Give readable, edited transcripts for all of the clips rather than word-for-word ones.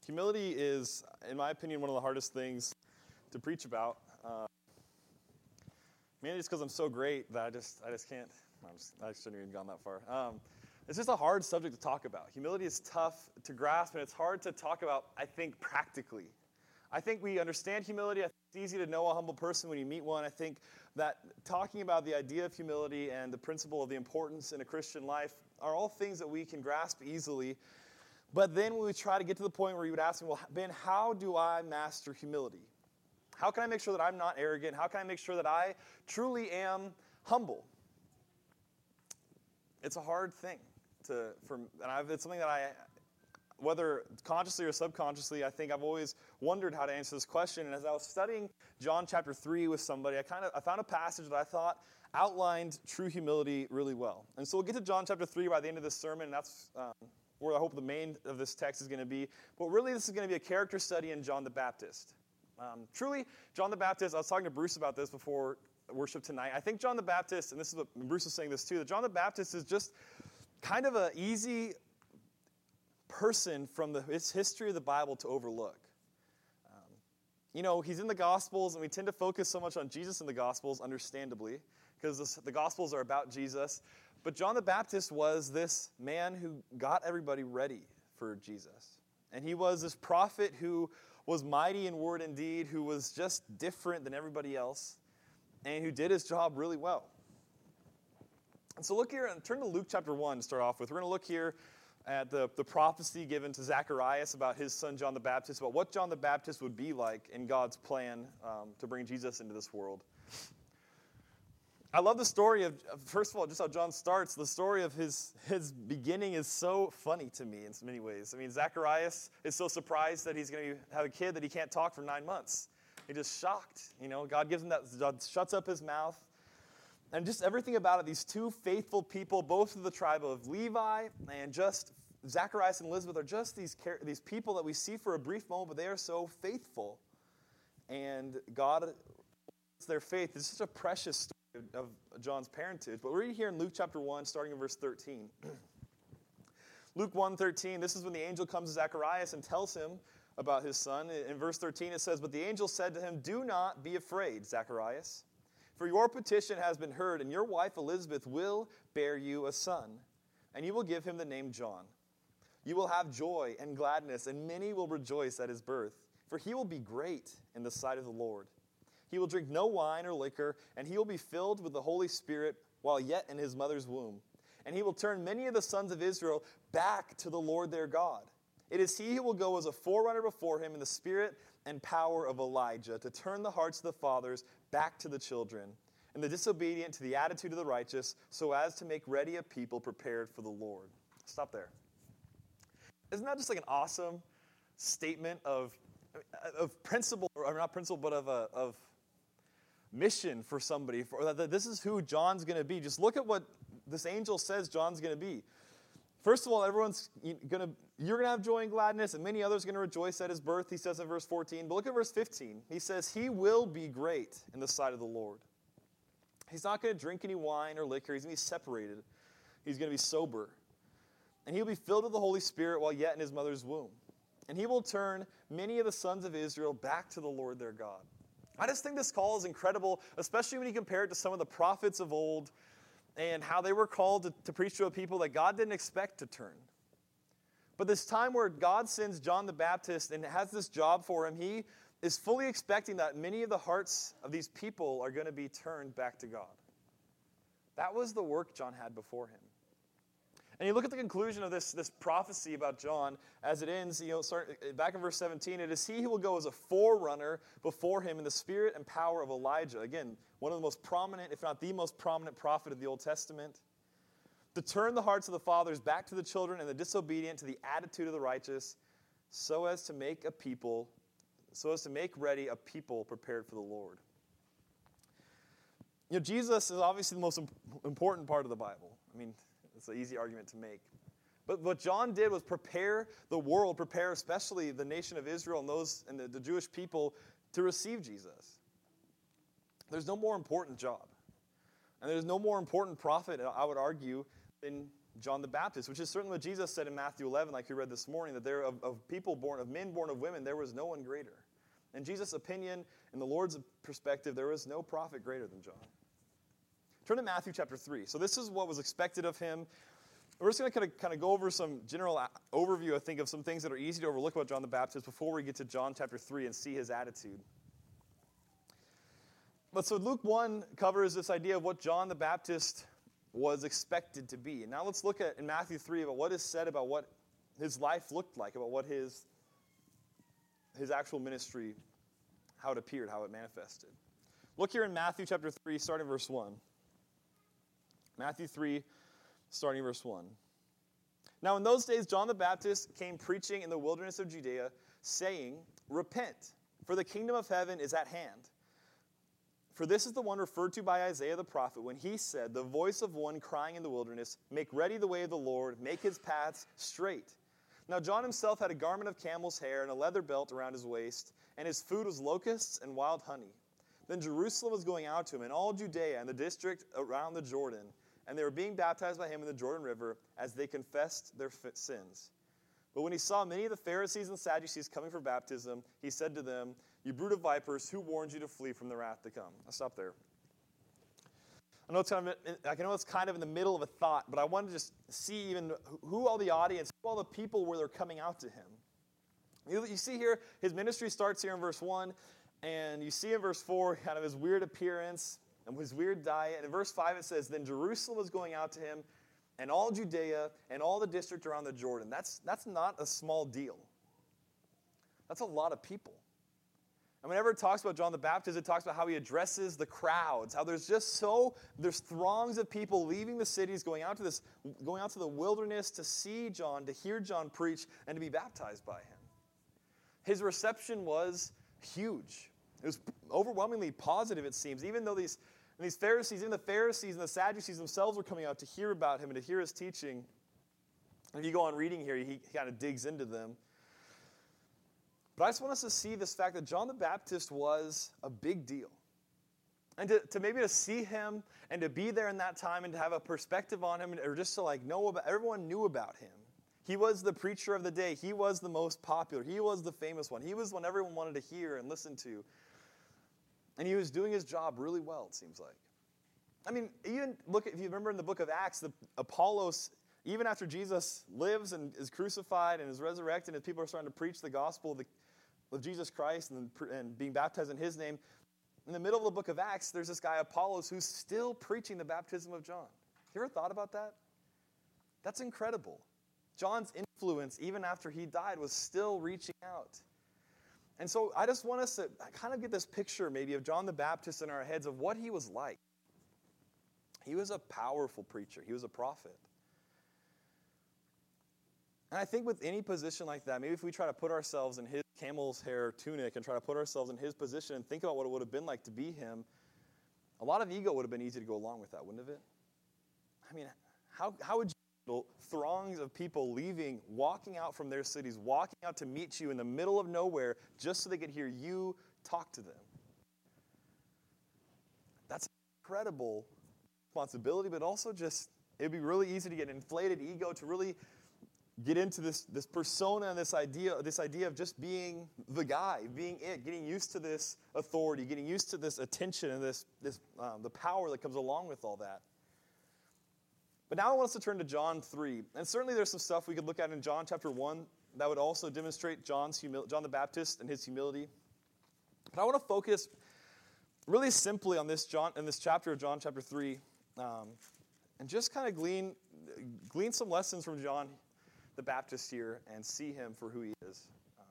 Humility is, in my opinion, one of the hardest things to preach about. Mainly just because I'm so great that I just can't. I shouldn't have even gone that far. It's just a hard subject to talk about. Humility is tough to grasp, and it's hard to talk about, I think, practically. I think we understand humility. I think it's easy to know a humble person when you meet one. I think that talking about the idea of humility and the principle of the importance in a Christian life are all things that we can grasp easily. But then when we try to get to the point where you would ask me, well, Ben, how do I master humility? How can I make sure that I'm not arrogant? How can I make sure that I truly am humble? It's a hard thing it's something that whether consciously or subconsciously, I think I've always wondered how to answer this question. And as I was studying John chapter 3 with somebody, I found a passage that I thought outlined true humility really well. And so we'll get to John chapter 3 by the end of this sermon, and that's where I hope the main of this text is going to be. But really, this is going to be a character study in John the Baptist. Truly, John the Baptist, I was talking to Bruce about this before worship tonight. I think John the Baptist, and this is what Bruce was saying this too, that John the Baptist is just kind of an easy person from the history of the Bible to overlook. He's in the Gospels, and we tend to focus so much on Jesus in the Gospels, understandably, because the Gospels are about Jesus. But John the Baptist was this man who got everybody ready for Jesus. And he was this prophet who was mighty in word and deed, who was just different than everybody else, and who did his job really well. And so look here and turn to Luke chapter 1 to start off with. We're going to look here at the prophecy given to Zacharias about his son John the Baptist, about what John the Baptist would be like in God's plan to bring Jesus into this world. I love the story of, first of all, just how John starts. The story of his beginning is so funny to me in so many ways. I mean, Zacharias is so surprised that he's going to have a kid that he can't talk for 9 months. He's just shocked. God gives him that, God shuts up his mouth. And just everything about it, these two faithful people, both of the tribe of Levi, and just Zacharias and Elizabeth are just these people that we see for a brief moment, but they are so faithful. And God, their faith is such a precious story of John's parentage. But we're reading here in Luke chapter 1, starting in verse 13. Luke 1:13, this is when the angel comes to Zacharias and tells him about his son. In verse 13 it says, "But the angel said to him, 'Do not be afraid, Zacharias, for your petition has been heard, and your wife Elizabeth will bear you a son, and you will give him the name John. You will have joy and gladness, and many will rejoice at his birth, for he will be great in the sight of the Lord. He will drink no wine or liquor, and he will be filled with the Holy Spirit while yet in his mother's womb. And he will turn many of the sons of Israel back to the Lord their God. It is he who will go as a forerunner before him in the spirit and power of Elijah, to turn the hearts of the fathers back to the children, and the disobedient to the attitude of the righteous, so as to make ready a people prepared for the Lord.'" Stop there. Isn't that just like an awesome statement of principle, or not principle, but of mission for somebody? That this is who John's going to be. Just look at what this angel says John's going to be. First of all, you're going to have joy and gladness, and many others are going to rejoice at his birth, he says in verse 14. But look at verse 15. He says, he will be great in the sight of the Lord. He's not going to drink any wine or liquor. He's going to be separated. He's going to be sober. And he'll be filled with the Holy Spirit while yet in his mother's womb. And he will turn many of the sons of Israel back to the Lord their God. I just think this call is incredible, especially when you compare it to some of the prophets of old and how they were called to preach to a people that God didn't expect to turn. But this time where God sends John the Baptist and has this job for him, he is fully expecting that many of the hearts of these people are going to be turned back to God. That was the work John had before him. And you look at the conclusion of this prophecy about John as it ends, back in verse 17, it is he who will go as a forerunner before him in the spirit and power of Elijah. Again, one of the most prominent, if not the most prominent prophet of the Old Testament. To turn the hearts of the fathers back to the children and the disobedient to the attitude of the righteous, so as to make ready a people prepared for the Lord. Jesus is obviously the most important part of the Bible. I mean, it's an easy argument to make. But what John did was prepare the world, prepare especially the nation of Israel and the Jewish people to receive Jesus. There's no more important job. And there's no more important prophet, I would argue, than John the Baptist, which is certainly what Jesus said in Matthew 11, like we read this morning, that there of men born of women, there was no one greater. In Jesus' opinion, in the Lord's perspective, there was no prophet greater than John. Turn to Matthew chapter 3. So this is what was expected of him. We're just going to kind of go over some general overview, I think, of some things that are easy to overlook about John the Baptist before we get to John chapter 3 and see his attitude. But so Luke 1 covers this idea of what John the Baptist was expected to be. And now let's look at in Matthew 3 about what is said about what his life looked like, about what his actual ministry, how it appeared, how it manifested. Look here in Matthew chapter 3, starting verse 1. Matthew 3, starting verse 1. Now in those days John the Baptist came preaching in the wilderness of Judea, saying, "Repent, for the kingdom of heaven is at hand." For this is the one referred to by Isaiah the prophet when he said, "The voice of one crying in the wilderness, make ready the way of the Lord, make his paths straight." Now John himself had a garment of camel's hair and a leather belt around his waist, and his food was locusts and wild honey. Then Jerusalem was going out to him, and all Judea and the district around the Jordan, and they were being baptized by him in the Jordan River as they confessed their sins. But when he saw many of the Pharisees and Sadducees coming for baptism, he said to them, "You brood of vipers, who warned you to flee from the wrath to come?" I'll stop there. I know it's kind of in the middle of a thought, but I wanted to just see even who all the audience, who all the people were that are coming out to him. You see here, his ministry starts here in verse 1, and you see in verse 4 kind of his weird appearance and his weird diet. And in verse 5 it says, "Then Jerusalem was going out to him, and all Judea and all the district around the Jordan." That's not a small deal. That's a lot of people. And whenever it talks about John the Baptist, it talks about how he addresses the crowds, how there's throngs of people leaving the cities, going out to the wilderness to see John, to hear John preach, and to be baptized by him. His reception was huge. It was overwhelmingly positive, it seems, even though the Pharisees and the Sadducees themselves were coming out to hear about him and to hear his teaching. If you go on reading here, he kind of digs into them. But I just want us to see this fact that John the Baptist was a big deal. And to see him and to be there in that time and to have a perspective on him, or just to know about, everyone knew about him. He was the preacher of the day. He was the most popular. He was the famous one. He was one everyone wanted to hear and listen to. And he was doing his job really well, it seems like. I mean, even if you remember in the book of Acts, Apollos, even after Jesus lives and is crucified and is resurrected, and people are starting to preach the gospel of Jesus Christ and being baptized in his name, in the middle of the book of Acts, there's this guy Apollos who's still preaching the baptism of John. You ever thought about that? That's incredible. John's influence, even after he died, was still reaching out. And so I just want us to kind of get this picture maybe of John the Baptist in our heads of what he was like. He was a powerful preacher. He was a prophet. And I think with any position like that, maybe if we try to put ourselves in his camel's hair tunic and try to put ourselves in his position and think about what it would have been like to be him, a lot of ego would have been easy to go along with that, wouldn't it? I mean, how would you handle throngs of people leaving, walking out from their cities, walking out to meet you in the middle of nowhere just so they could hear you talk to them? That's an incredible responsibility, but also it'd be really easy to get inflated ego, to really get into this persona and this idea of just being the guy, being it, getting used to this authority, getting used to this attention and the power that comes along with all that. But now I want us to turn to John 3. And certainly there's some stuff we could look at in John chapter 1 that would also demonstrate John the Baptist and his humility. But I want to focus really simply on this chapter of John chapter 3 and just kind of glean some lessons from John the Baptist here and see him for who he is.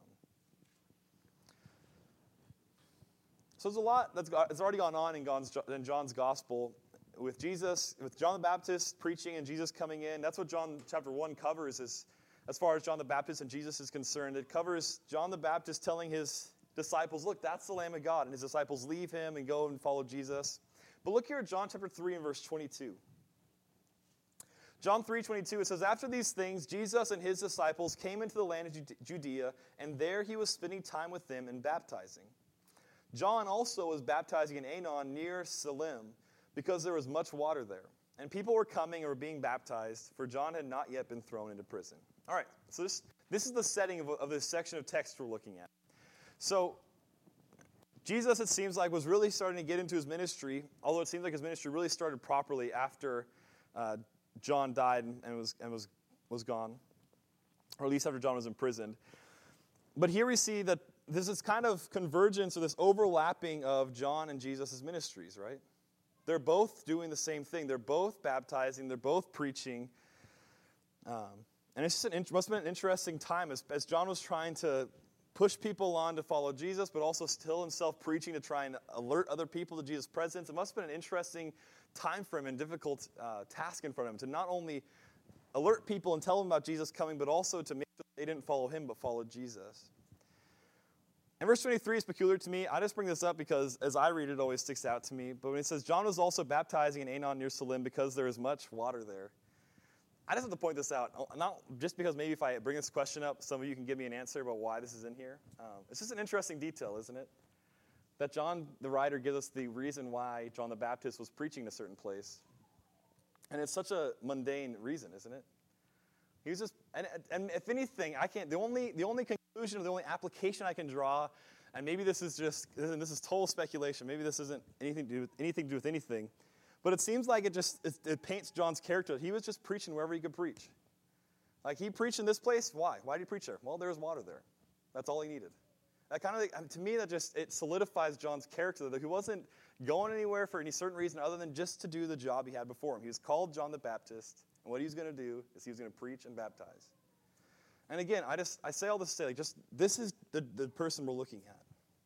So there's a lot that's already gone on in John's gospel with Jesus, with John the Baptist preaching and Jesus coming in. That's what John chapter 1 covers as far as John the Baptist and Jesus is concerned. It covers John the Baptist telling his disciples, look, that's the Lamb of God. And his disciples leave him and go and follow Jesus. But look here at John chapter 3 and verse 22. John 3:22, it says, "After these things, Jesus and his disciples came into the land of Judea, and there he was spending time with them and baptizing. John also was baptizing in Aenon near Salim, because there was much water there. and people were coming and were being baptized, for John had not yet been thrown into prison. All right, so this is the setting of this section of text we're looking at. So Jesus, it seems like, was really starting to get into his ministry, although it seems like his ministry really started properly after John died and was gone, or at least after John was imprisoned. But here we see that this is kind of convergence or this overlapping of John and Jesus' ministries, right? They're both doing the same thing. They're both baptizing. They're both preaching. And it's just must have been an interesting time as John was trying to push people on to follow Jesus, but also still himself preaching to try and alert other people to Jesus' presence. It must have been an interesting time for him and difficult task in front of him to not only alert people and tell them about Jesus coming, but also to make sure they didn't follow him, but followed Jesus. And verse 23 is peculiar to me. I just bring this up because as I read it, it always sticks out to me. But when it says, John was also baptizing in Aenon near Salim because there is much water there. I just have to point this out, not just because maybe if I bring this question up, some of you can give me an answer about why this is in here. It's just an interesting detail, isn't it? That John, the writer, gives us the reason why John the Baptist was preaching in a certain place. And it's such a mundane reason, isn't it? He was just, and if anything, the only conclusion or the only application I can draw, and maybe this is total speculation, maybe this isn't anything to do with anything, but it seems like it paints John's character. He was just preaching wherever he could preach. Like he preached in this place, why? Why did he preach there? Well, there was water there. That's all he needed. That kind of, to me, it solidifies John's character, that he wasn't going anywhere for any certain reason other than just to do the job he had before him. He was called John the Baptist, and what he was going to do is he was going to preach and baptize. And again, I say all this to say, this is the person we're looking at.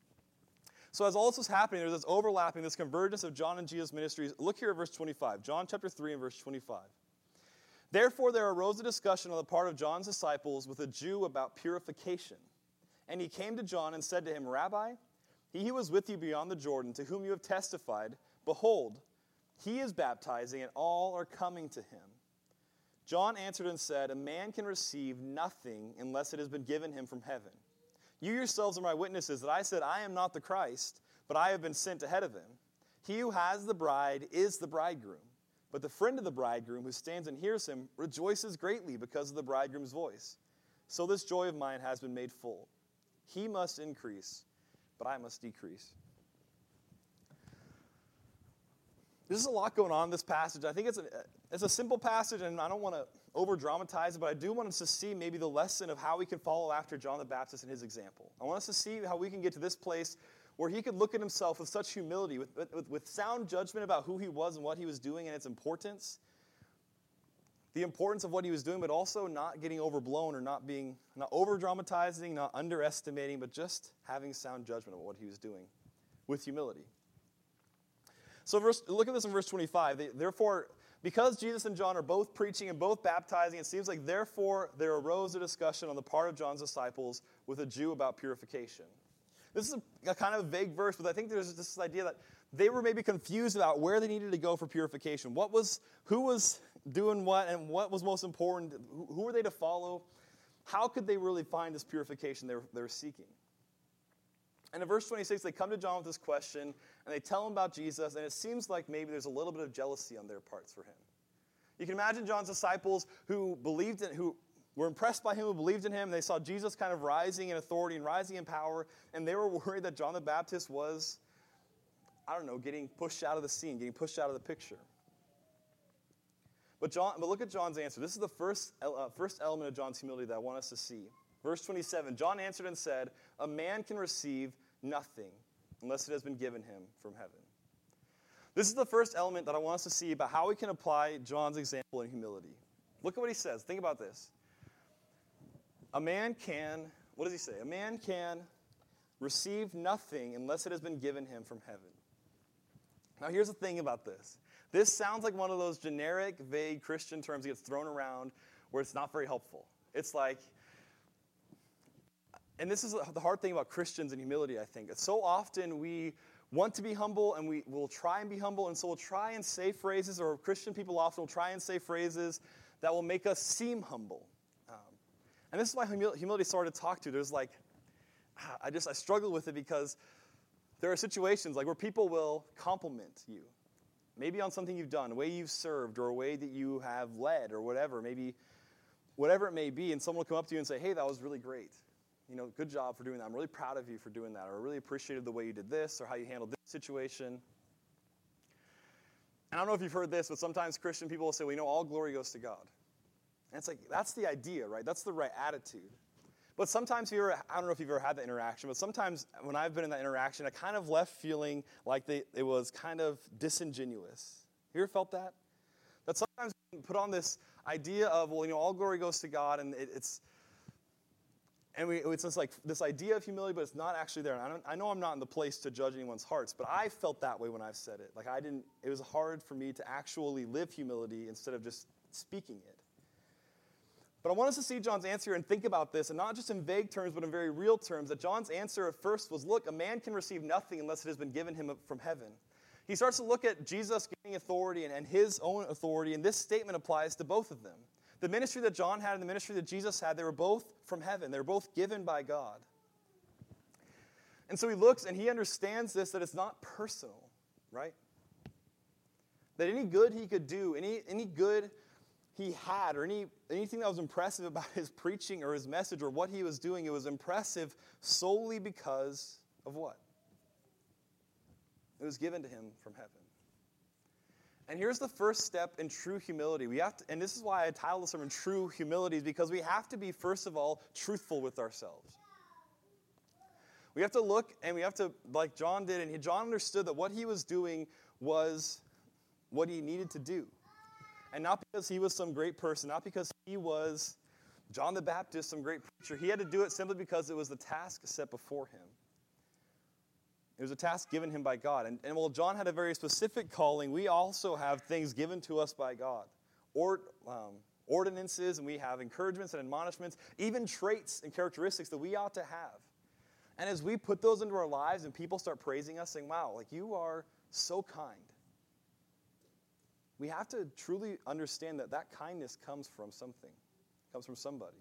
So as all this was happening, there's this overlapping, this convergence of John and Jesus' ministries. Look here at verse 25. John chapter 3 and verse 25. Therefore there arose a discussion on the part of John's disciples with a Jew about purification. And he came to John and said to him, Rabbi, he who was with you beyond the Jordan, to whom you have testified, behold, he is baptizing, and all are coming to him. John answered and said, a man can receive nothing unless it has been given him from heaven. You yourselves are my witnesses that I said, I am not the Christ, but I have been sent ahead of him. He who has the bride is the bridegroom. But the friend of the bridegroom who stands and hears him rejoices greatly because of the bridegroom's voice. So this joy of mine has been made full. He must increase, but I must decrease. There's a lot going on in this passage. I think it's a simple passage, and I don't want to over-dramatize it, but I do want us to see maybe the lesson of how we can follow after John the Baptist and his example. I want us to see how we can get to this place where he could look at himself with such humility, with sound judgment about who he was and what he was doing and its importance. The importance of what he was doing, but also not getting overblown or not over-dramatizing, not underestimating, but just having sound judgment of what he was doing with humility. So look at this in verse 25. Therefore, because Jesus and John are both preaching and both baptizing, it seems like therefore there arose a discussion on the part of John's disciples with a Jew about purification. This is a kind of vague verse, but I think there's this idea that they were maybe confused about where they needed to go for purification. Who was doing what, and what was most important? Who were they to follow? How could they really find this purification they were seeking? And in verse 26, they come to John with this question, and they tell him about Jesus, and it seems like maybe there's a little bit of jealousy on their parts for him. You can imagine John's disciples who were impressed by him, who believed in him. They saw Jesus kind of rising in authority and rising in power, and they were worried that John the Baptist was, getting pushed out of the scene, getting pushed out of the picture. But look at John's answer. This is the first element of John's humility that I want us to see. Verse 27, John answered and said, a man can receive nothing unless it has been given him from heaven. This is the first element that I want us to see about how we can apply John's example in humility. Look at what he says. Think about this. What does he say? A man can receive nothing unless it has been given him from heaven. Now here's the thing about this. This sounds like one of those generic, vague Christian terms that gets thrown around where it's not very helpful. It's like, and this is the hard thing about Christians and humility, I think. So often we want to be humble, and we will try and be humble, and so we'll try and say phrases, or Christian people often will try and say phrases that will make us seem humble. And this is why humility is hard to talk to. There's I struggle with it because there are situations where people will compliment you. maybe on something you've done, a way you've served, or a way that you have led, or whatever, maybe whatever it may be, and someone will come up to you and say, hey, that was really great. Good job for doing that. I'm really proud of you for doing that, or I really appreciated the way you did this, or how you handled this situation. And I don't know if you've heard this, but sometimes Christian people will say, well, all glory goes to God. And it's like, that's the idea, right? That's the right attitude. But sometimes, I don't know if you've ever had that interaction, but sometimes when I've been in that interaction, I kind of left feeling like it was kind of disingenuous. You ever felt that? That sometimes we put on this idea of, well, all glory goes to God, and it's just like this idea of humility, but it's not actually there. And I know I'm not in the place to judge anyone's hearts, but I felt that way when I've said it. Like it was hard for me to actually live humility instead of just speaking it. But I want us to see John's answer and think about this, and not just in vague terms, but in very real terms, that John's answer at first was, look, a man can receive nothing unless it has been given him from heaven. He starts to look at Jesus giving authority and his own authority, and this statement applies to both of them. The ministry that John had and the ministry that Jesus had, they were both from heaven. They were both given by God. And so he looks and he understands this, that it's not personal, right? That any good he could do, any good he had, or anything that was impressive about his preaching or his message or what he was doing, it was impressive solely because of what? It was given to him from heaven. And here's the first step in true humility. And this is why I titled the sermon True Humility, is because we have to be, first of all, truthful with ourselves. We have to look, and we have to, like John did, and John understood that what he was doing was what he needed to do. And not because he was some great person, not because he was John the Baptist, some great preacher. He had to do it simply because it was the task set before him. It was a task given him by God. And while John had a very specific calling, we also have things given to us by God. Ordinances, and we have encouragements and admonishments, even traits and characteristics that we ought to have. And as we put those into our lives and people start praising us, saying, wow, like you are so kind. We have to truly understand that kindness comes from something, comes from somebody.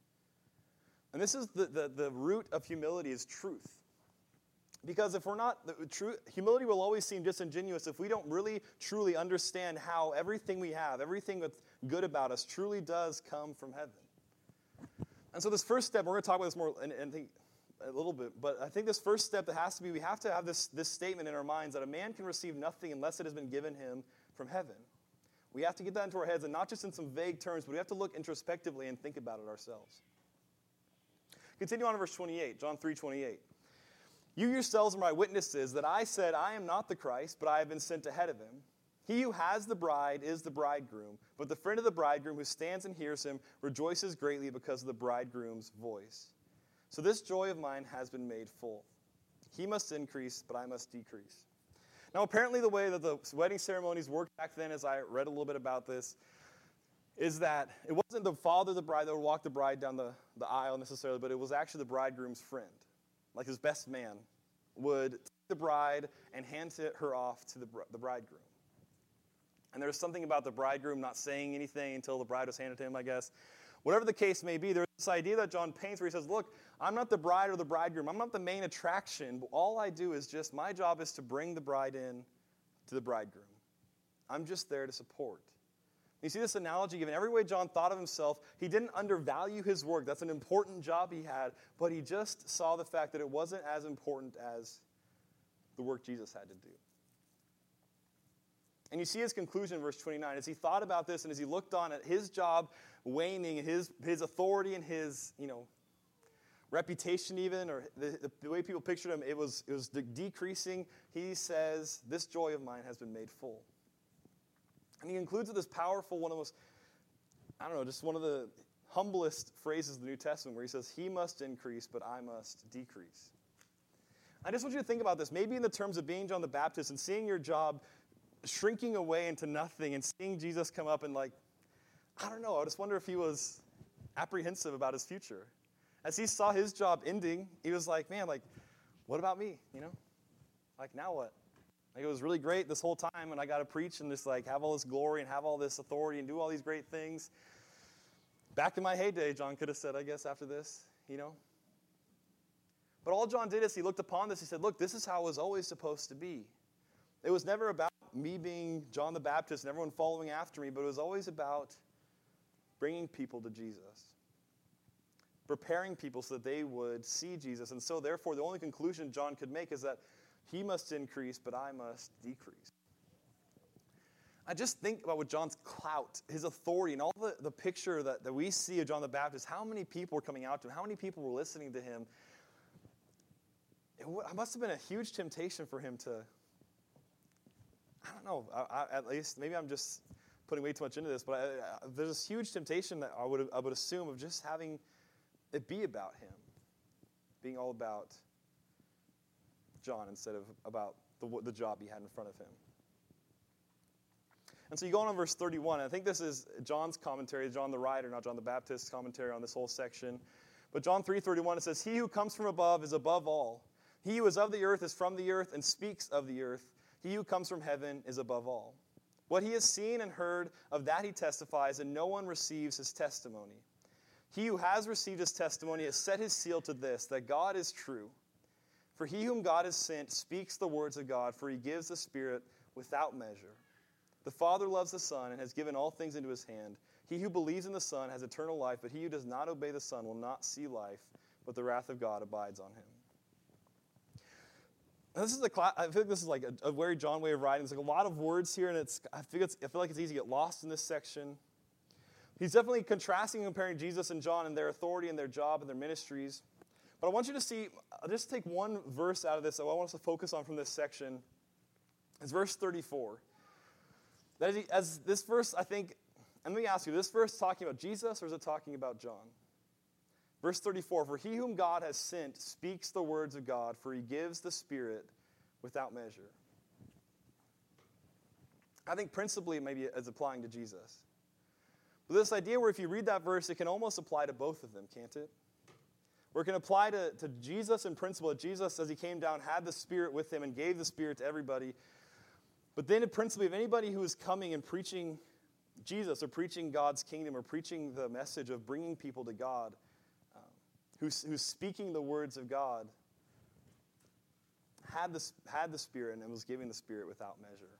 And this is the root of humility is truth. Because if we're not, humility will always seem disingenuous if we don't really, truly understand how everything we have, everything that's good about us truly does come from heaven. And so this first step, we're going to talk about this more and think a little bit, but I think this first step that has to be, we have to have this statement in our minds that a man can receive nothing unless it has been given him from heaven. We have to get that into our heads, and not just in some vague terms, but we have to look introspectively and think about it ourselves. Continue on to verse 28, John 3:28. You yourselves are my witnesses that I said I am not the Christ, but I have been sent ahead of him. He who has the bride is the bridegroom, but the friend of the bridegroom who stands and hears him rejoices greatly because of the bridegroom's voice. So this joy of mine has been made full. He must increase, but I must decrease. Now, apparently the way that the wedding ceremonies worked back then, as I read a little bit about this, is that it wasn't the father of the bride that would walk the bride down the aisle necessarily, but it was actually the bridegroom's friend. Like his best man would take the bride and hand her off to the bridegroom. And there's something about the bridegroom not saying anything until the bride was handed to him, I guess. Whatever the case may be, there's this idea that John paints where he says, look, I'm not the bride or the bridegroom. I'm not the main attraction. But all I do is just, my job is to bring the bride in to the bridegroom. I'm just there to support. You see this analogy given every way John thought of himself. He didn't undervalue his work. That's an important job he had. But he just saw the fact that it wasn't as important as the work Jesus had to do. And you see his conclusion in verse 29. As he thought about this and as he looked on at his job waning, his authority and his, reputation even, or the way people pictured him, it was decreasing. He says, this joy of mine has been made full. And he concludes with this powerful, one of the humblest phrases of the New Testament where he says, he must increase, but I must decrease. I just want you to think about this, maybe in the terms of being John the Baptist and seeing your job shrinking away into nothing and seeing Jesus come up and I just wonder if he was apprehensive about his future. As he saw his job ending, he was like, man, what about me, now what? It was really great this whole time when I got to preach and just have all this glory and have all this authority and do all these great things. Back in my heyday, John could have said, I guess, after this, But all John did is he looked upon this, he said, look, this is how it was always supposed to be. It was never about about me being John the Baptist and everyone following after me, but it was always about bringing people to Jesus, preparing people so that they would see Jesus. And so, therefore, the only conclusion John could make is that he must increase, but I must decrease. I just think about what John's clout, his authority, and all the picture that we see of John the Baptist, how many people were coming out to him, how many people were listening to him. It must have been a huge temptation for him to, I don't know, at least, maybe I'm just putting way too much into this, but there's this huge temptation that I would assume of just having it be about him, being all about John instead of about the job he had in front of him. And so you go on verse 31, and I think this is John's commentary, John the writer, not John the Baptist's commentary on this whole section. But John 3:31, it says, "He who comes from above is above all. He who is of the earth is from the earth and speaks of the earth. He who comes from heaven is above all. What he has seen and heard, of that he testifies, and no one receives his testimony. He who has received his testimony has set his seal to this, that God is true. For he whom God has sent speaks the words of God, for he gives the Spirit without measure. The Father loves the Son and has given all things into his hand. He who believes in the Son has eternal life, but he who does not obey the Son will not see life, but the wrath of God abides on him." Now I feel like this is like a very John way of writing. There's like a lot of words here, and I feel like it's easy to get lost in this section. He's definitely contrasting and comparing Jesus and John and their authority and their job and their ministries. But I want you to see, I'll just take one verse out of this that I want us to focus on from this section. It's verse 34. That is, as this verse, I think, and let me ask you, this verse talking about Jesus or is it talking about John? Verse 34, "For he whom God has sent speaks the words of God, for he gives the Spirit without measure." I think principally it maybe is applying to Jesus. But this idea where if you read that verse, it can almost apply to both of them, can't it? Where it can apply to Jesus in principle, that Jesus, as he came down, had the Spirit with him and gave the Spirit to everybody. But then principally, if anybody who is coming and preaching Jesus or preaching God's kingdom or preaching the message of bringing people to God, who's speaking the words of God, had the Spirit and was giving the Spirit without measure.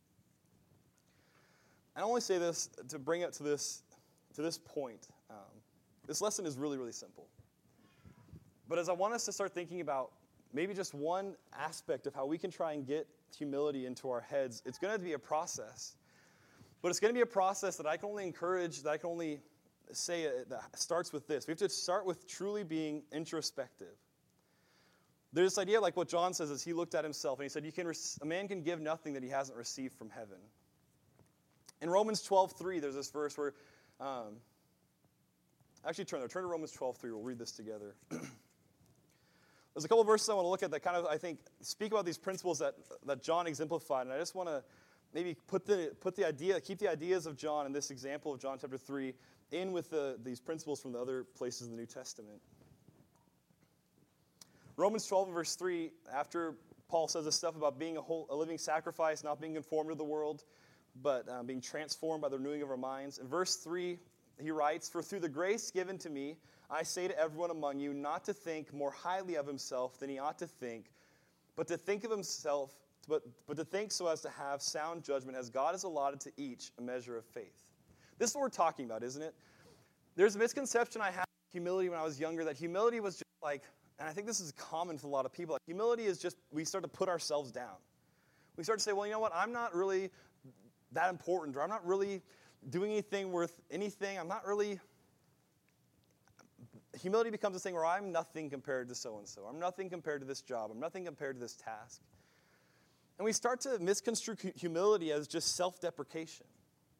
I only say this to bring it to this point. This lesson is really, really simple. But as I want us to start thinking about maybe just one aspect of how we can try and get humility into our heads, it's going to be a process. But it's going to be a process that I can only encourage, that I can only say that starts with this. We have to start with truly being introspective. There's this idea like what John says as he looked at himself, and he said, a man can give nothing that he hasn't received from heaven. In Romans 12:3, there's this verse where, actually turn to Romans 12:3, we'll read this together. There's a couple of verses I want to look at that kind of, I think, speak about these principles that John exemplified, and I just want to maybe keep the ideas of John and this example of John chapter 3 in with these principles from the other places in the New Testament. Romans 12 verse 3, after Paul says this stuff about being a living sacrifice, not being conformed to the world, but being transformed by the renewing of our minds. In verse 3, he writes, "For through the grace given to me, I say to everyone among you not to think more highly of himself than he ought to think, but to think of himself, but to think so as to have sound judgment, as God has allotted to each a measure of faith." This is what we're talking about, isn't it? There's a misconception I had of humility when I was younger, that humility was just like, and I think this is common for a lot of people, like humility is just, we start to put ourselves down. We start to say, well, you know what, I'm not really that important, or I'm not really doing anything worth anything, humility becomes this thing where I'm nothing compared to so-and-so. I'm nothing compared to this job. I'm nothing compared to this task. And we start to misconstrue humility as just self-deprecation.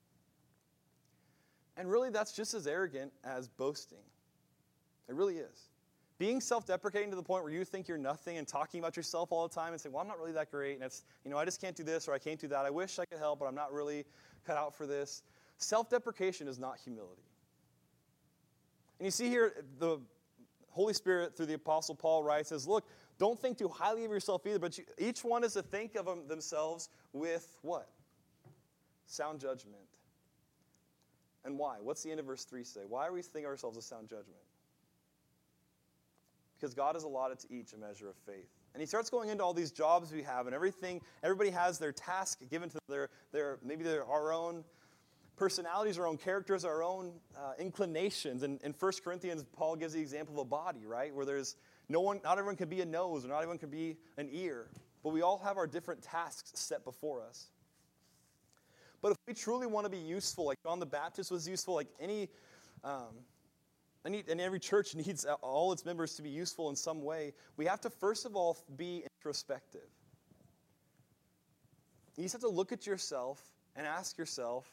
And really, that's just as arrogant as boasting. It really is. Being self-deprecating to the point where you think you're nothing and talking about yourself all the time and saying, well, I'm not really that great, and it's, I just can't do this or I can't do that. I wish I could help, but I'm not really cut out for this. Self-deprecation is not humility. And you see here, the Holy Spirit, through the Apostle Paul, writes, says, look, don't think too highly of yourself either, but each one is to think of themselves with what? Sound judgment. And why? What's the end of verse 3 say? Why are we thinking of ourselves with sound judgment? Because God has allotted to each a measure of faith. And he starts going into all these jobs we have and everything. Everybody has their task given to our own personalities, our own characters, our own inclinations. And in 1 Corinthians, Paul gives the example of a body, right? Where there's not everyone can be a nose, or not everyone can be an ear. But we all have our different tasks set before us. But if we truly want to be useful, like John the Baptist was useful, like and every church needs all its members to be useful in some way, we have to first of all be introspective. You just have to look at yourself and ask yourself,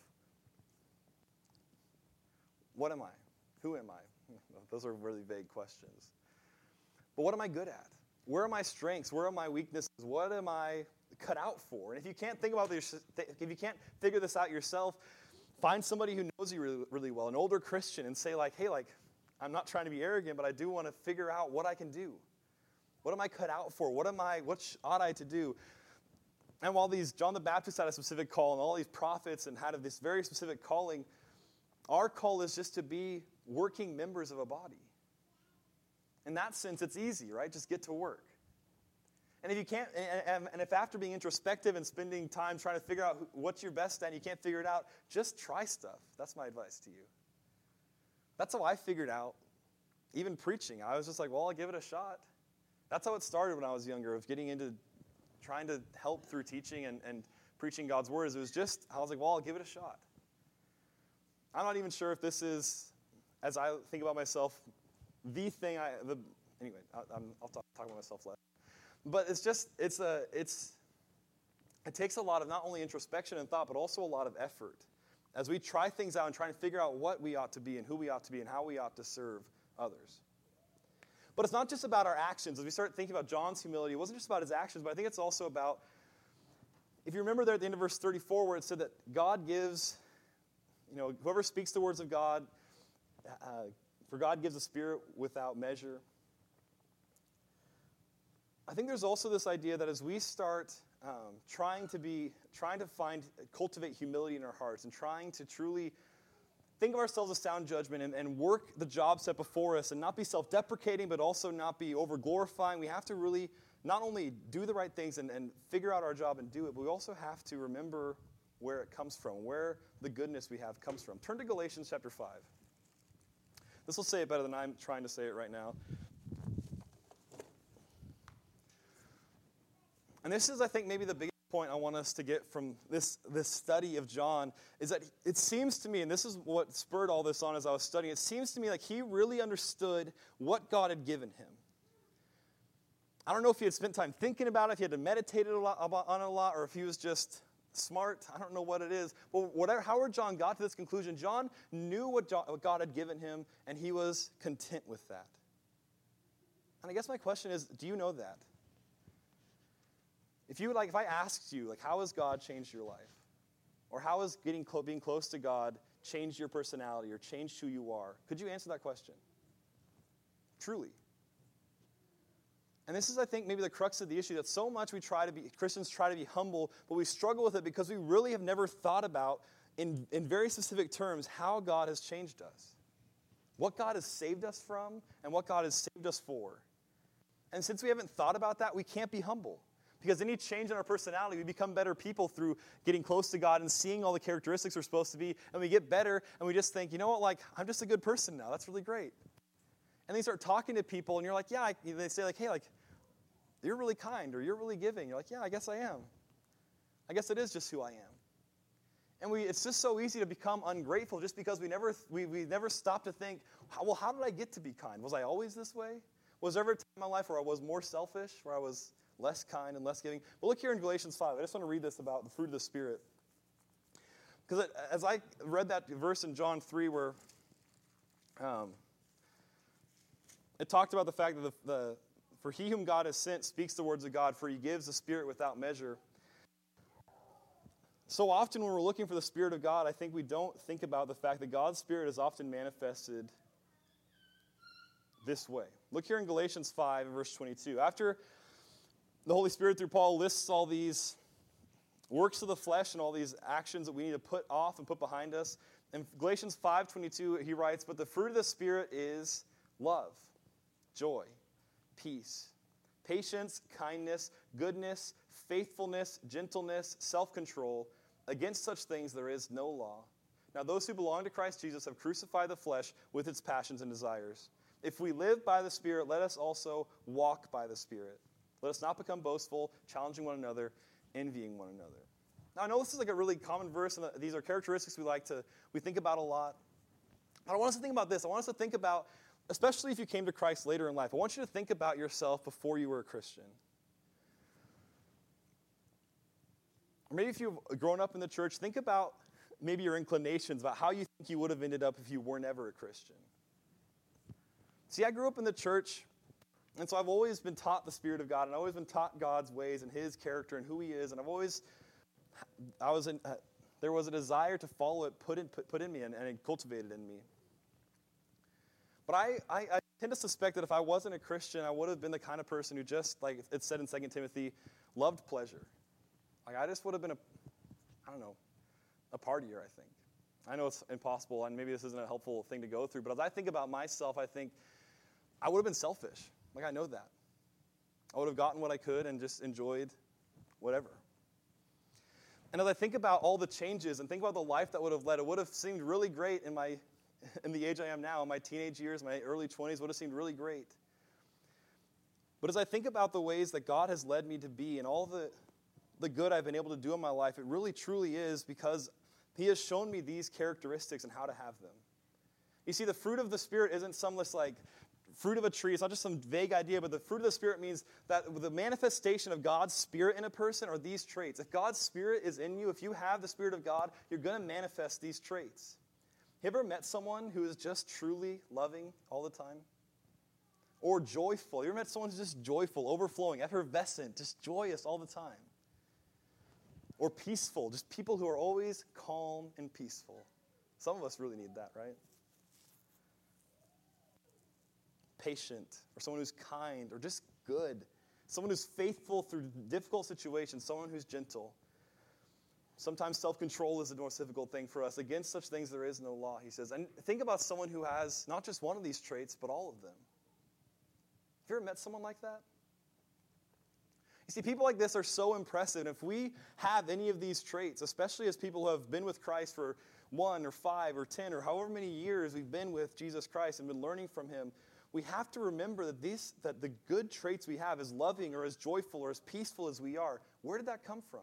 what am I? Who am I? Those are really vague questions. But what am I good at? Where are my strengths? Where are my weaknesses? What am I cut out for? And if you can't if you can't figure this out yourself, find somebody who knows you really, really well, an older Christian, and say hey, I'm not trying to be arrogant, but I do want to figure out what I can do. What am I cut out for? What ought I to do? And while John the Baptist had a specific call, and all these prophets and had this very specific calling, our call is just to be working members of a body. In that sense, it's easy, right? Just get to work. And if you can't, and if after being introspective and spending time trying to figure out what you're best at and you can't figure it out, just try stuff. That's my advice to you. That's how I figured out even preaching. I was just like, well, I'll give it a shot. That's how it started when I was younger, of getting into trying to help through teaching and preaching God's words. I was like, well, I'll give it a shot. I'm not even sure if this is, as I think about myself, the thing anyway, I'll talk about myself later. But it takes a lot of not only introspection and thought, but also a lot of effort as we try things out and try to figure out what we ought to be and who we ought to be and how we ought to serve others. But it's not just about our actions. As we start thinking about John's humility, it wasn't just about his actions, but I think it's also about, if you remember there at the end of verse 34 where it said that God gives, whoever speaks the words of God, for God gives a spirit without measure. I think there's also this idea that as we start trying to cultivate humility in our hearts and trying to truly think of ourselves as sound judgment and work the job set before us and not be self-deprecating but also not be over-glorifying, we have to really not only do the right things and figure out our job and do it, but we also have to remember where it comes from, where the goodness we have comes from. Turn to Galatians chapter 5. This will say it better than I'm trying to say it right now. And this is, I think, maybe the biggest point I want us to get from this study of John, is that it seems to me, and this is what spurred all this on as I was studying, it seems to me like he really understood what God had given him. I don't know if he had spent time thinking about it, if he had to meditate on it a lot, or if he was just smart. I don't know what it is. But however John got to this conclusion, John knew what God had given him, and he was content with that. And I guess my question is, do you know that? If I asked you, how has God changed your life? Or how has being close to God changed your personality or changed who you are? Could you answer that question? Truly. And this is, I think, maybe the crux of the issue, that so much Christians try to be humble, but we struggle with it because we really have never thought about, in very specific terms, how God has changed us. What God has saved us from and what God has saved us for. And since we haven't thought about that, we can't be humble. Because any change in our personality, we become better people through getting close to God and seeing all the characteristics we're supposed to be, and we get better, and we just think, you know what, I'm just a good person now. That's really great. And they start talking to people, and you're like, yeah, they say, hey, you're really kind, or you're really giving. You're like, yeah, I guess I am. I guess it is just who I am. And it's just so easy to become ungrateful just because we never stop to think, well, how did I get to be kind? Was I always this way? Was there ever a time in my life where I was more selfish, where I was less kind and less giving? Well, look here in Galatians 5. I just want to read this about the fruit of the Spirit. Because as I read that verse in John 3 where it talked about the fact that for he whom God has sent speaks the words of God, for he gives the Spirit without measure. So often when we're looking for the Spirit of God, I think we don't think about the fact that God's Spirit is often manifested this way. Look here in Galatians 5, verse 22. After the Holy Spirit, through Paul, lists all these works of the flesh and all these actions that we need to put off and put behind us, in Galatians 5:22, he writes, "But the fruit of the Spirit is love, joy, peace, patience, kindness, goodness, faithfulness, gentleness, self-control. Against such things there is no law. Now those who belong to Christ Jesus have crucified the flesh with its passions and desires. If we live by the Spirit, let us also walk by the Spirit. Let us not become boastful, challenging one another, envying one another. Now I know this is like a really common verse, and these are characteristics we think about a lot. But I want us to think about this. I want us to think about, especially if you came to Christ later in life, I want you to think about yourself before you were a Christian. Or maybe if you've grown up in the church, think about maybe your inclinations, about how you think you would have ended up if you were never a Christian. See, I grew up in the church, and so I've always been taught the Spirit of God, and I've always been taught God's ways and His character and who He is, and there was a desire to follow it put in me and it cultivated in me. But I tend to suspect that if I wasn't a Christian, I would have been the kind of person who just, like it said in 2 Timothy, loved pleasure. Like I just would have been a partier, I think. I know it's impossible, and maybe this isn't a helpful thing to go through, but as I think about myself, I think I would have been selfish. Like I know that. I would have gotten what I could and just enjoyed whatever. And as I think about all the changes and think about the life that would have led, it would have seemed really great in the age I am now, in my teenage years, my early 20s, would have seemed really great. But as I think about the ways that God has led me to be and all the good I've been able to do in my life, it really truly is because He has shown me these characteristics and how to have them. You see, the fruit of the Spirit isn't some list like fruit of a tree. It's not just some vague idea, but the fruit of the Spirit means that the manifestation of God's Spirit in a person are these traits. If God's Spirit is in you, if you have the Spirit of God, you're going to manifest these traits. You ever met someone who is just truly loving all the time? Or joyful? You ever met someone who's just joyful, overflowing, effervescent, just joyous all the time? Or peaceful, just people who are always calm and peaceful. Some of us really need that, right? Patient, or someone who's kind, or just good. Someone who's faithful through difficult situations, someone who's gentle. Sometimes self-control is the most difficult thing for us. Against such things there is no law, he says. And think about someone who has not just one of these traits, but all of them. Have you ever met someone like that? You see, people like this are so impressive. And if we have any of these traits, especially as people who have been with Christ for 1 or 5 or 10 or however many years we've been with Jesus Christ and been learning from Him, we have to remember that the good traits we have, as loving or as joyful or as peaceful as we are, where did that come from?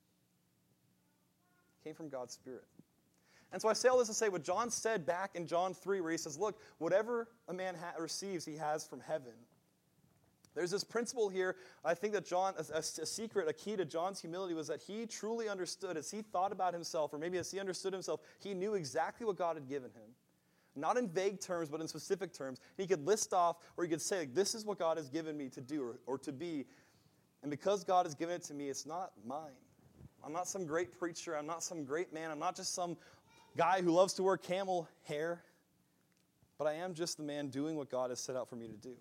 It came from God's Spirit. And so I say all this to say what John said back in John 3, where he says, look, whatever a man receives, he has from heaven. There's this principle here. I think that John, a secret, a key to John's humility was that he truly understood, as he thought about himself, or maybe as he understood himself, he knew exactly what God had given him. Not in vague terms, but in specific terms. He could list off, or he could say, like, this is what God has given me to do or to be. And because God has given it to me, it's not mine. I'm not some great preacher. I'm not some great man. I'm not just some guy who loves to wear camel hair. But I am just the man doing what God has set out for me to do.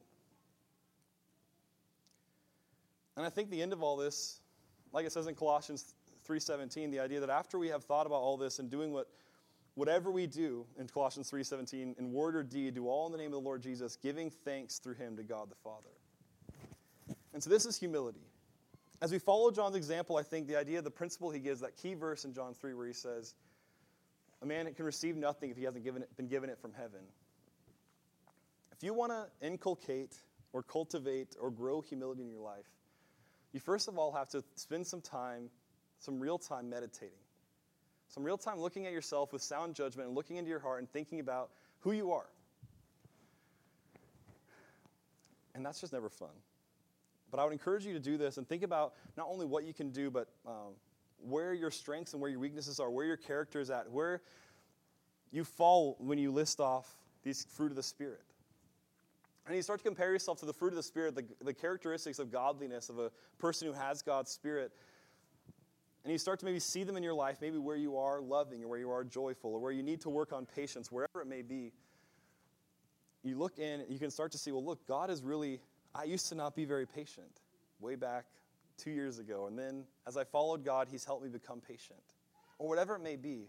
And I think the end of all this, like it says in Colossians 3:17, the idea that after we have thought about all this and doing whatever we do in Colossians 3:17, in word or deed, do all in the name of the Lord Jesus, giving thanks through Him to God the Father. And so this is humility. As we follow John's example, I think the idea, the principle he gives, that key verse in John 3 where he says, a man can receive nothing if he hasn't been given it from heaven. If you want to inculcate or cultivate or grow humility in your life, you first of all have to spend some real time meditating. Some real time looking at yourself with sound judgment and looking into your heart and thinking about who you are. And that's just never fun. But I would encourage you to do this and think about not only what you can do, but where your strengths and where your weaknesses are, where your character is at, where you fall when you list off these fruit of the Spirit. And you start to compare yourself to the fruit of the Spirit, the characteristics of godliness of a person who has God's Spirit. And you start to maybe see them in your life, maybe where you are loving or where you are joyful or where you need to work on patience, wherever it may be. You look in, you can start to see, well, look, God is really, I used to not be very patient way back 2 years ago. And then as I followed God, He's helped me become patient. Or whatever it may be.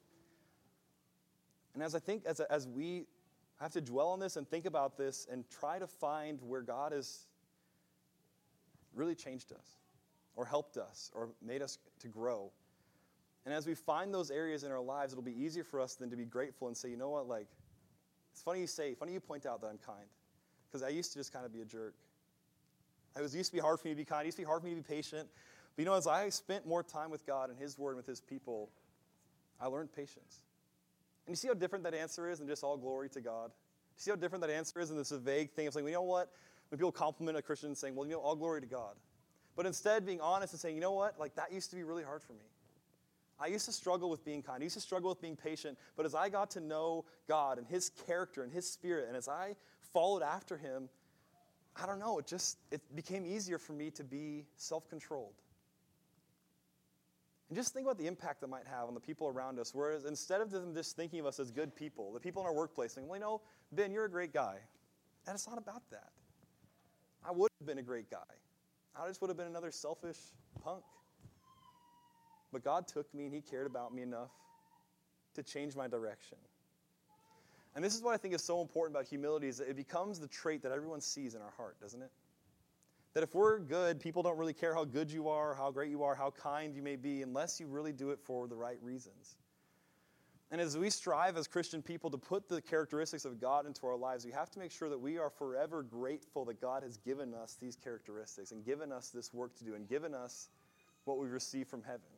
And as I think, as we have to dwell on this and think about this and try to find where God is really changed us or helped us or made us to grow. And as we find those areas in our lives, it'll be easier for us then to be grateful and say, you know what, like, it's funny you point out that I'm kind. Because I used to just kind of be a jerk. It used to be hard for me to be kind. It used to be hard for me to be patient. But you know, as I spent more time with God and His Word and with His people, I learned patience. And you see how different that answer is than just all glory to God? You see how different that answer is than this vague thing of saying, well, you know what? When people compliment a Christian saying, well, you know, all glory to God. But instead being honest and saying, you know what? Like, that used to be really hard for me. I used to struggle with being kind. I used to struggle with being patient. But as I got to know God and His character and His Spirit, and as I followed after Him, I don't know, it became easier for me to be self-controlled. And just think about the impact that might have on the people around us, whereas instead of them just thinking of us as good people, the people in our workplace saying, well, you know, Ben, you're a great guy. And it's not about that. I would have been a great guy. I just would have been another selfish punk. But God took me and He cared about me enough to change my direction. And this is what I think is so important about humility, is that it becomes the trait that everyone sees in our heart, doesn't it? That if we're good, people don't really care how good you are, how great you are, how kind you may be, unless you really do it for the right reasons. And as we strive as Christian people to put the characteristics of God into our lives, we have to make sure that we are forever grateful that God has given us these characteristics and given us this work to do and given us what we receive from heaven.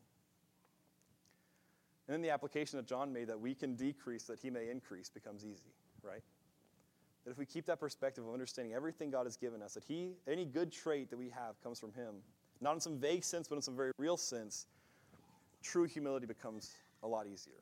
And then the application that John made, that we can decrease, that He may increase, becomes easy, right? That if we keep that perspective of understanding everything God has given us, that any good trait that we have comes from Him, not in some vague sense, but in some very real sense, true humility becomes a lot easier.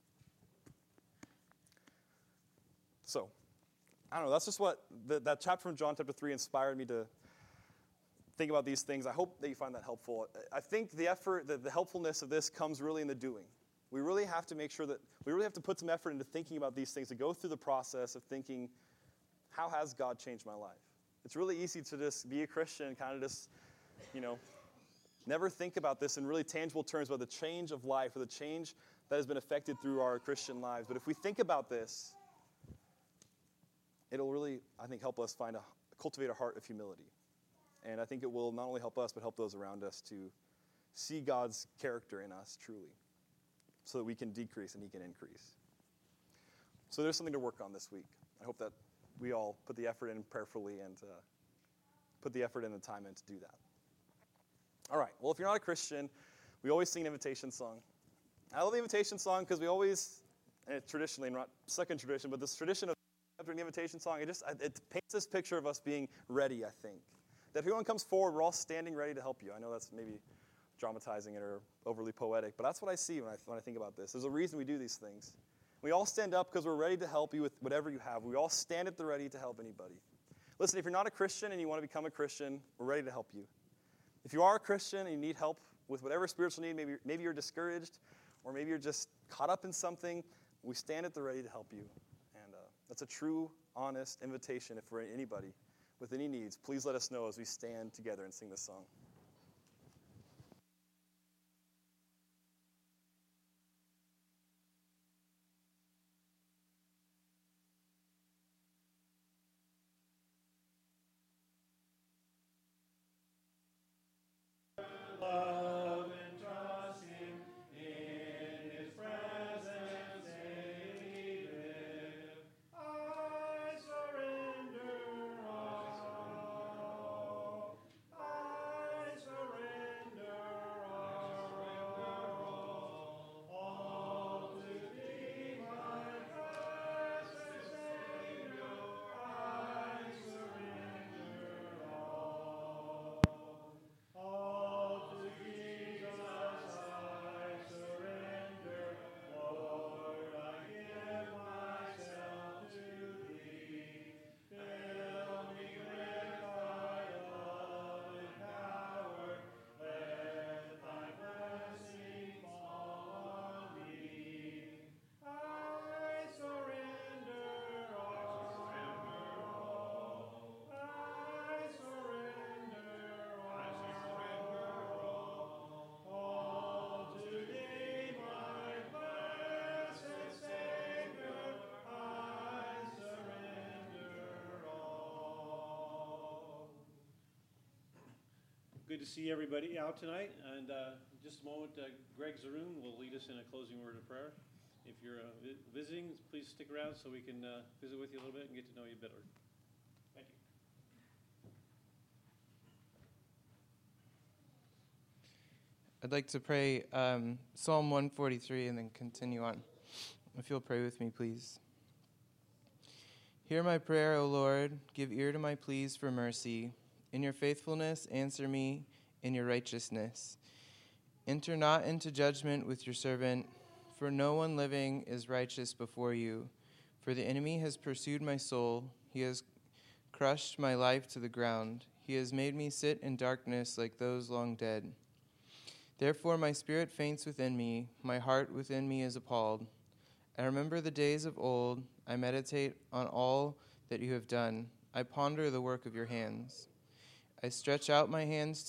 So, I don't know, that's just what that chapter from John chapter 3 inspired me to think about these things. I hope that you find that helpful. I think the effort, the helpfulness of this comes really in the doing. We really have to make sure that we really have to put some effort into thinking about these things, to go through the process of thinking, how has God changed my life? It's really easy to just be a Christian and kind of just, never think about this in really tangible terms about the change of life or the change that has been affected through our Christian lives. But if we think about this, it'll really, I think, help us cultivate a heart of humility. And I think it will not only help us, but help those around us to see God's character in us truly, so that we can decrease and He can increase. So there's something to work on this week. I hope that we all put the effort in prayerfully and put the effort and the time in to do that. All right, well, if you're not a Christian, we always sing an invitation song. I love the invitation song because we always, and it's traditionally, not second tradition, but this tradition of after the invitation song, it paints this picture of us being ready, I think. That if everyone comes forward, we're all standing ready to help you. I know that's maybe dramatizing it or overly poetic, but that's what I see when I think about this. There's a reason we do these things. We all stand up because we're ready to help you with whatever you have. We all stand at the ready to help anybody. Listen, if you're not a Christian and you want to become a Christian, we're ready to help you. If you are a Christian and you need help with whatever spiritual need, maybe you're discouraged, or maybe you're just caught up in something, we stand at the ready to help you. And that's a true, honest invitation. If we're anybody with any needs, please let us know as we stand together and sing this song. Good to see everybody out tonight. And in just a moment, Greg Zaroon will lead us in a closing word of prayer. If you're visiting, please stick around so we can visit with you a little bit and get to know you better. Thank you. I'd like to pray Psalm 143 and then continue on. If you'll pray with me, please. Hear my prayer, O Lord. Give ear to my pleas for mercy. In your faithfulness, answer me in your righteousness. Enter not into judgment with your servant, for no one living is righteous before you. For the enemy has pursued my soul. He has crushed my life to the ground. He has made me sit in darkness like those long dead. Therefore my spirit faints within me. My heart within me is appalled. I remember the days of old. I meditate on all that you have done. I ponder the work of your hands. I stretch out my hands